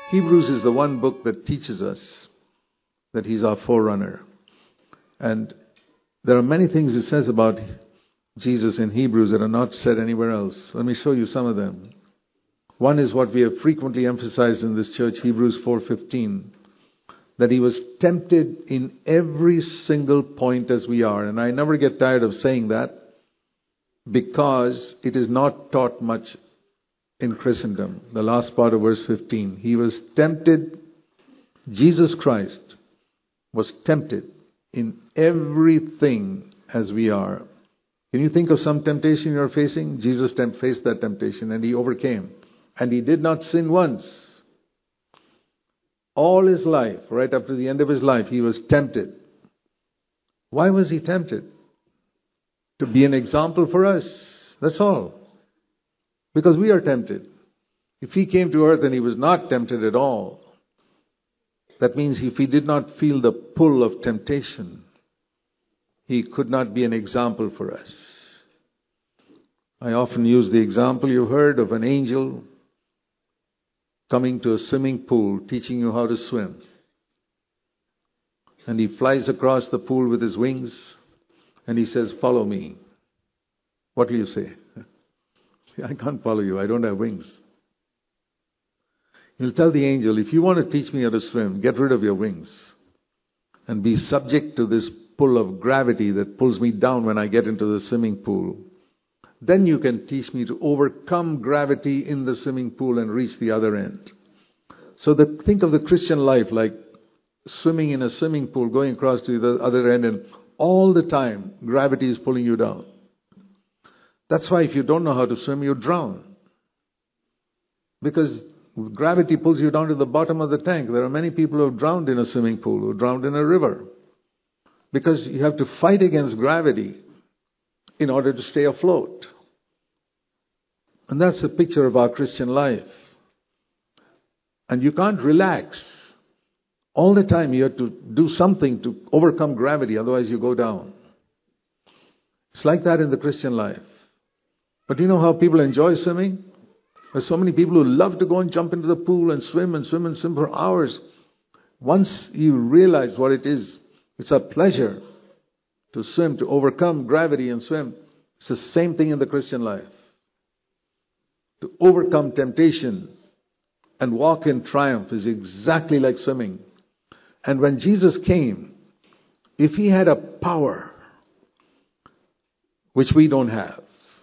Hebrews is the one book that teaches us that He's our forerunner. And there are many things it says about Jesus in Hebrews that are not said anywhere else. Let me show you some of them. One is what we have frequently emphasized in this church, Hebrews 4:15, that He was tempted in every single point as we are. And I never get tired of saying that because it is not taught much in Christendom. The last part of verse 15. He was tempted, Jesus Christ was tempted in everything as we are. Can you think of some temptation you're facing? Jesus faced that temptation and He overcame. And He did not sin once. All His life, right up to the end of His life, He was tempted. Why was He tempted? To be an example for us. That's all. Because we are tempted. If He came to earth and He was not tempted at all, that means if He did not feel the pull of temptation, He could not be an example for us. I often use the example you've heard of an angel coming to a swimming pool, teaching you how to swim. And he flies across the pool with his wings and he says, "Follow me." What will you say? "I can't follow you. I don't have wings." You'll tell the angel, "If you want to teach me how to swim, get rid of your wings and be subject to this pull of gravity that pulls me down when I get into the swimming pool. Then you can teach me to overcome gravity in the swimming pool and reach the other end." So think of the Christian life like swimming in a swimming pool, going across to the other end, and all the time gravity is pulling you down. That's why if you don't know how to swim, you drown. Because gravity pulls you down to the bottom of the tank. There are many people who have drowned in a swimming pool, who drowned in a river. Because you have to fight against gravity in order to stay afloat. And that's a picture of our Christian life. And you can't relax. All the time you have to do something to overcome gravity, otherwise you go down. It's like that in the Christian life. But you know how people enjoy swimming? There's so many people who love to go and jump into the pool and swim and swim and swim for hours. Once you realize what it is, it's a pleasure to swim, to overcome gravity and swim. It's the same thing in the Christian life. To overcome temptation and walk in triumph is exactly like swimming. And when Jesus came, if He had a power which we don't have,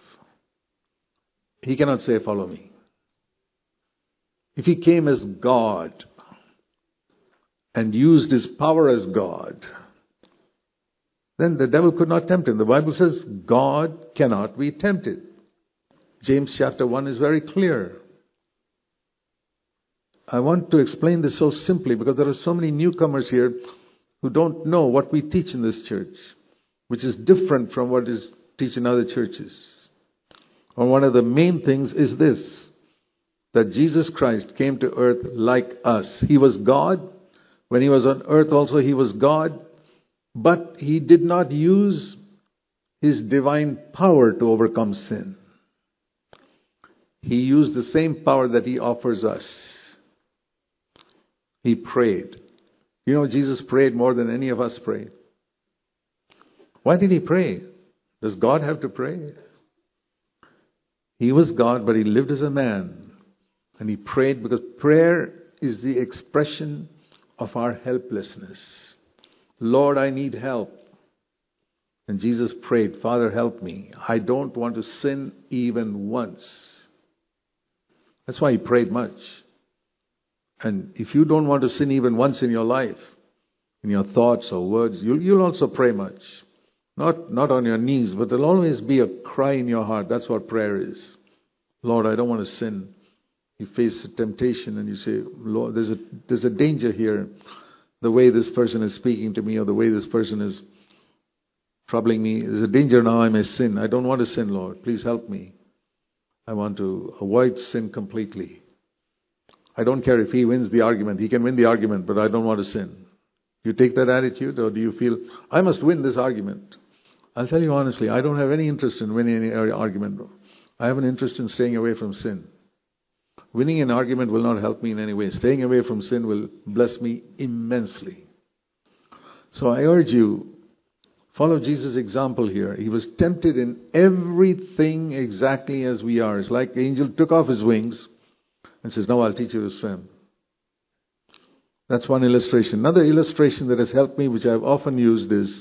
He cannot say, "Follow me." If He came as God and used His power as God, then the devil could not tempt Him. The Bible says God cannot be tempted. James chapter 1 is very clear. I want to explain this so simply because there are so many newcomers here who don't know what we teach in this church, which is different from what is taught in other churches. And one of the main things is this, that Jesus Christ came to earth like us. He was God. When He was on earth also He was God. But He did not use His divine power to overcome sin. He used the same power that He offers us. He prayed. You know, Jesus prayed more than any of us pray. Why did He pray? Does God have to pray? He was God, but He lived as a man. And He prayed because prayer is the expression of our helplessness. "Lord, I need help." And Jesus prayed, "Father, help me. I don't want to sin even once." That's why He prayed much. And if you don't want to sin even once in your life, in your thoughts or words, you'll also pray much. Not on your knees, but there'll always be a cry in your heart. That's what prayer is. "Lord, I don't want to sin." You face a temptation and you say, "Lord, there's a danger here. The way this person is speaking to me or the way this person is troubling me, there's a danger now I may sin. I don't want to sin, Lord. Please help me. I want to avoid sin completely. I don't care if he wins the argument. He can win the argument, but I don't want to sin." You take that attitude, or do you feel, "I must win this argument"? I'll tell you honestly, I don't have any interest in winning any argument. I have an interest in staying away from sin. Winning an argument will not help me in any way. Staying away from sin will bless me immensely. So I urge you, follow Jesus' example here. He was tempted in everything exactly as we are. It's like the angel took off his wings and says, "Now I'll teach you to swim." That's one illustration. Another illustration that has helped me, which I've often used, is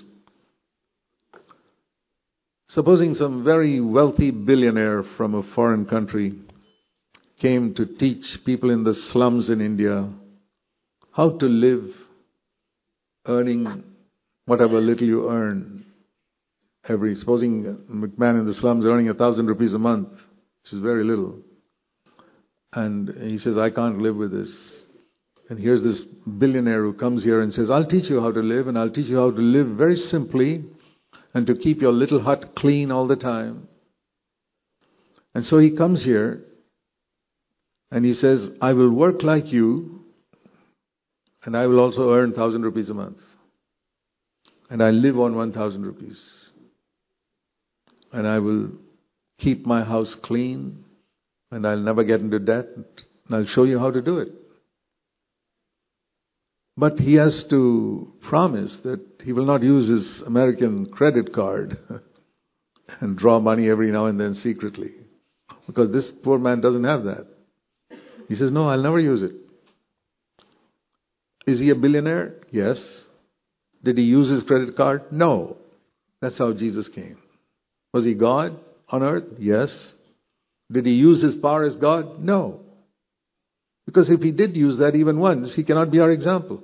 supposing some very wealthy billionaire from a foreign country came to teach people in the slums in India how to live, earning whatever little you earn. Supposing a man in the slums earning 1,000 rupees a month, which is very little. And he says, "I can't live with this." And here's this billionaire who comes here and says, "I'll teach you how to live, and I'll teach you how to live very simply and to keep your little hut clean all the time." And so he comes here and he says, "I will work like you, and I will also earn 1,000 rupees a month. And I live on 1,000 rupees. And I will keep my house clean, and I'll never get into debt, and I'll show you how to do it." But he has to promise that he will not use his American credit card and draw money every now and then secretly. Because this poor man doesn't have that. He says, "No, I'll never use it." Is he a billionaire? Yes. Did he use his credit card? No. That's how Jesus came. Was he God on earth? Yes. Did he use his power as God? No. Because if he did use that even once, he cannot be our example.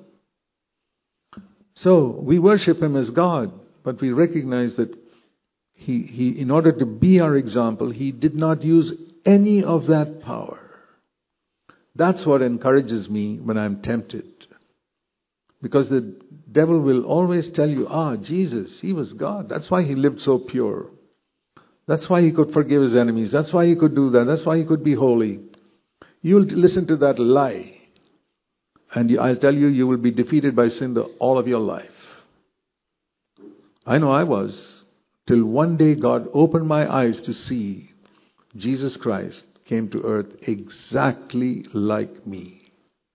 So we worship him as God, but we recognize that he in order to be our example, he did not use any of that power. That's what encourages me when I'm tempted. Because the devil will always tell you, Jesus, he was God. That's why he lived so pure. That's why he could forgive his enemies. That's why he could do that. That's why he could be holy. You'll listen to that lie. And I'll tell you, you will be defeated by sin all of your life. I know I was. Till one day God opened my eyes to see Jesus Christ came to earth exactly like me.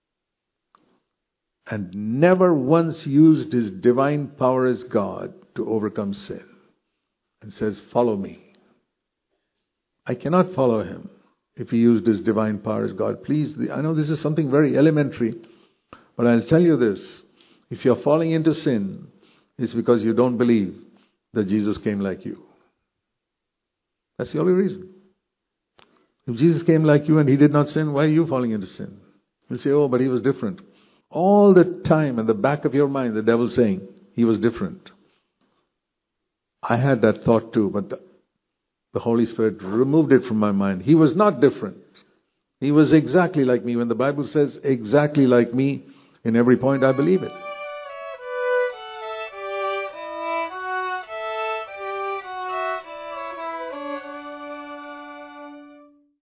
And never once used his divine power as God to overcome sin. And says, "Follow me." I cannot follow him if he used his divine power as God. Please, I know this is something very elementary, but I'll tell you this. If you're falling into sin, it's because you don't believe that Jesus came like you. That's the only reason. If Jesus came like you and he did not sin, why are you falling into sin? You'll say, "Oh, but he was different." All the time in the back of your mind, the devil's saying, he was different. I had that thought too, but the Holy Spirit removed it from my mind. He was not different. He was exactly like me. When the Bible says exactly like me, in every point I believe it.